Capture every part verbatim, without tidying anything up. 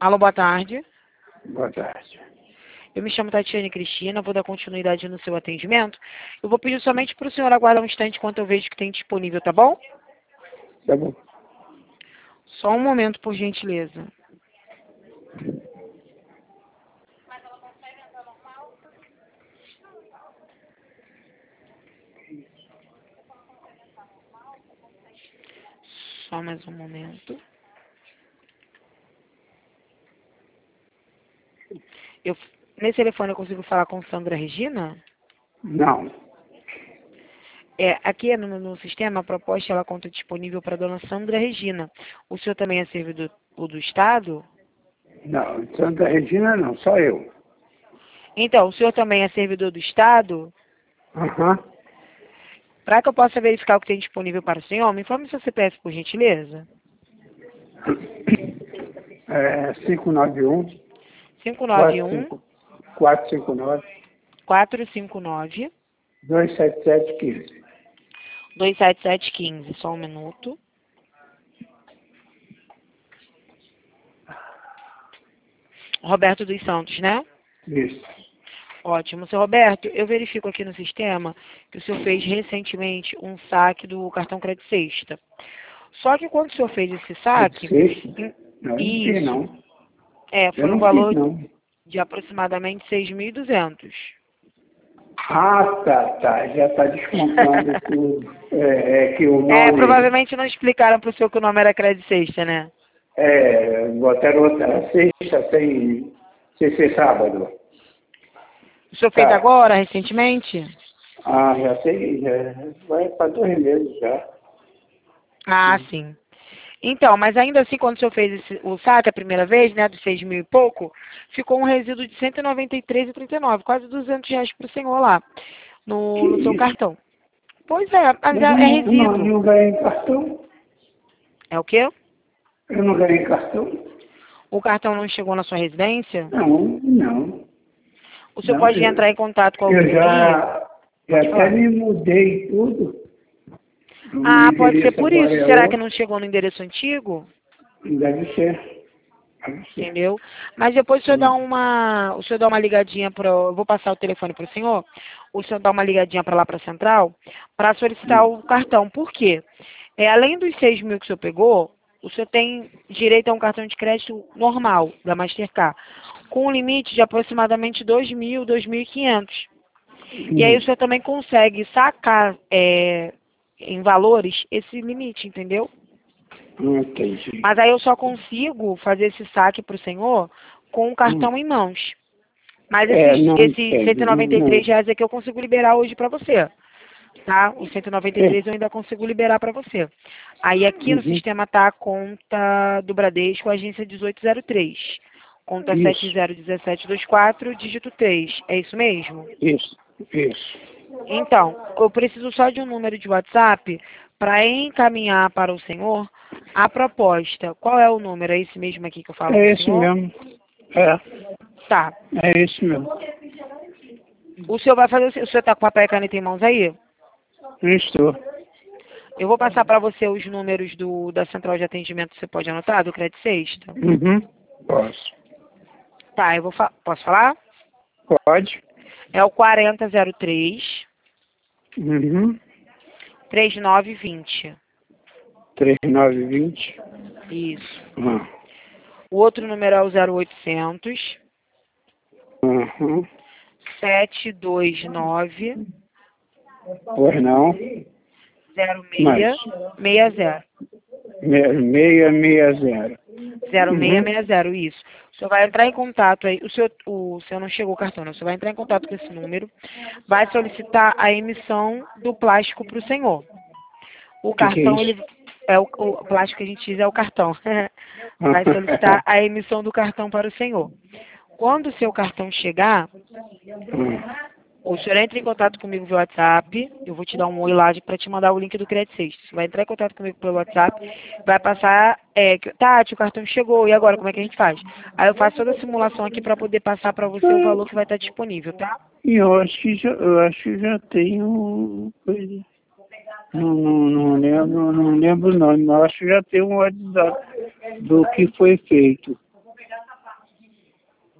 Alô, boa tarde. Boa tarde. Eu me chamo Tatiane Cristina, vou dar continuidade no seu atendimento. Eu vou pedir somente para o senhor aguardar um instante enquanto eu vejo que tem disponível, tá bom? Tá bom. Só um momento, por gentileza. Só mais um momento. Eu, nesse telefone eu consigo falar com Sandra Regina? Não. É, aqui no, no sistema, a proposta ela conta disponível para a dona Sandra Regina. O senhor também é servidor do, do Estado? Não, Santa Regina não, só eu. Então, o senhor também é servidor do Estado? Aham. Para que eu possa verificar o que tem disponível para o senhor, me informe seu C P F, por gentileza. É cinco nove um, cinco nove um, quatro cinco nove, quatro cinco nove, dois sete sete um cinco. dois sete sete um cinco. Só um minuto. Roberto dos Santos, né? Isso. Ótimo. Seu Roberto, eu verifico aqui no sistema que o senhor fez recentemente um saque do cartão Crédito Sexta. Só que quando o senhor fez esse saque, Sexta? em- Não, eu não fiz, isso, não. é, Eu foi um não fiz, valor não. de aproximadamente seis mil e duzentos. Ah, tá, tá. Já está descontando tudo. É, é que o É, nome... provavelmente não explicaram para o senhor que o nome era Crédito Sexta, né? É, botaram outra sexta sem, sem ser sábado. O senhor fez Tá. agora, recentemente? Ah, já sei, já vai para dois meses já. Ah, sim. Então, mas ainda assim, quando o senhor fez esse, o saque a primeira vez, né, dos seis mil e pouco, ficou um resíduo de cento e noventa e três reais e trinta e nove, quase duzentos reais para o senhor lá, Que no, no seu isso? cartão. Pois é, mas Mas é, eu é não, eu não, resíduo. não ganhei cartão. É o quê? Eu não ganhei cartão. O cartão não chegou na sua residência? Não, não. O senhor Não, pode eu, entrar em contato com a eu ouvidoria? já, já Pode até falar. me mudei tudo. O meu Ah, pode ser endereço por isso. agora é Será que outro. não chegou no endereço antigo? Deve ser. Deve ser. Entendeu? Mas depois o senhor dá Hum. uma, o senhor dá uma ligadinha para, eu vou passar o telefone para o senhor, o senhor dá uma ligadinha para lá para a central, para solicitar o cartão. Por quê? É, além dos seis mil que o senhor pegou, o senhor tem direito a um cartão de crédito normal, da Mastercard, com um limite de aproximadamente dois mil, dois mil e quinhentos. E aí o Hum. senhor também consegue sacar é, em valores esse limite, entendeu? Não entendi. Mas aí eu só consigo fazer esse saque para o senhor com o Hum. cartão em mãos. Mas É, esses, não esses cento entendi. e noventa e três Não. reais aqui eu consigo liberar hoje para você. Tá? Os cento e noventa e É. três eu ainda consigo liberar para você. Aí aqui no Uhum. sistema tá a conta do Bradesco, agência dezoito zero três. Conta sete Isso, zero um sete dois quatro, dígito três. É isso mesmo? isso, isso. Então, eu preciso só de um número de WhatsApp para encaminhar para o senhor a proposta. Qual é o número? É esse mesmo aqui que eu falo com É o esse senhor? mesmo. É, Tá. é esse mesmo. O senhor vai fazer o se- o senhor está com papel e caneta em mãos aí? Estou. Eu vou passar para você os números do, da central de atendimento, você pode anotar, do Crédito Sexta? Uhum. Posso. Tá, eu vou fa posso falar? Pode. É o quarenta zero três, Uhum. trinta e nove vinte. três nove vinte. Isso. Ah. O outro número é o zero oitocentos, Uhum. sete dois nove, Pois não. zero Mais. seis seis zero. Meia, meia, zero. zero seis Uhum. seis zero, isso. O senhor vai entrar em contato aí, o senhor, o senhor não chegou o cartão, não. O senhor vai entrar em contato com esse número, vai solicitar a emissão do plástico para o senhor. O O que que é cartão, isso? ele é o, o plástico que a gente diz é o cartão. Vai solicitar a emissão do cartão para o senhor. Quando o seu cartão chegar, Hum. o senhor entra em contato comigo via WhatsApp, eu vou te dar um oi lá para te mandar o link do Crédito Sexta. Você vai entrar em contato comigo pelo WhatsApp, vai passar, é, que- Tati, o cartão chegou, e agora, como é que a gente faz? Aí eu faço toda a simulação aqui para poder passar para você o valor que vai estar disponível, tá? E eu acho que já, eu acho que já tenho coisa. Não, não, não lembro, não lembro o nome, mas acho que já tem um WhatsApp do que foi feito.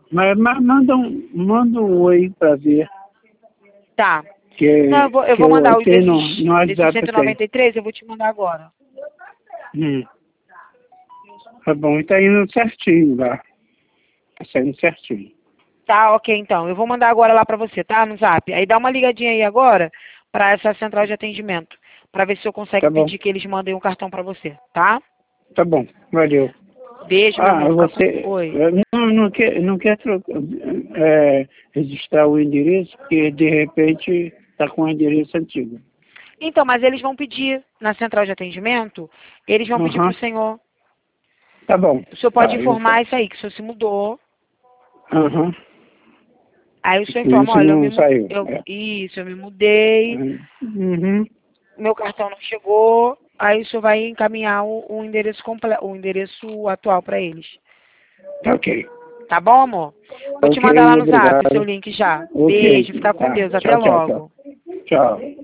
Mas, mas manda, um, manda um oi pra ver. Tá. Que, Não, eu vou, eu que vou mandar os tenho desses, no, no desses WhatsApp cento e noventa e três, eu vou te mandar agora. Hum. Tá bom, e tá indo certinho lá. Tá saindo certinho. Tá, ok, então. Eu vou mandar agora lá pra você, tá? No Zap. Aí dá uma ligadinha aí agora pra essa central de atendimento, pra ver se eu consigo Tá bom, pedir que eles mandem um cartão pra você, tá? tá bom, valeu. Beijo, meu Ah, amor. Fica você com... Oi. eh, não, não quer, não quer trocar, é, registrar o endereço, porque de repente tá com o endereço antigo. Então, mas eles vão pedir na central de atendimento, eles vão pedir pro Aham, senhor. tá bom. O senhor pode Tá, informar isso. isso aí, que o senhor se mudou. Aham, Aí o senhor por informa, isso olha, eu não me mu... saiu. eu... É. isso, eu me mudei, Uhum, meu cartão não chegou, aí o senhor vai encaminhar o, o endereço completo, o endereço atual para eles. tá ok. Tá bom, amor? Vou te mandar lá Ok, no Zap o seu obrigado. link já. Ok, Beijo, fica com tá. Deus, até Tchau, tchau, tchau. logo. Tchau.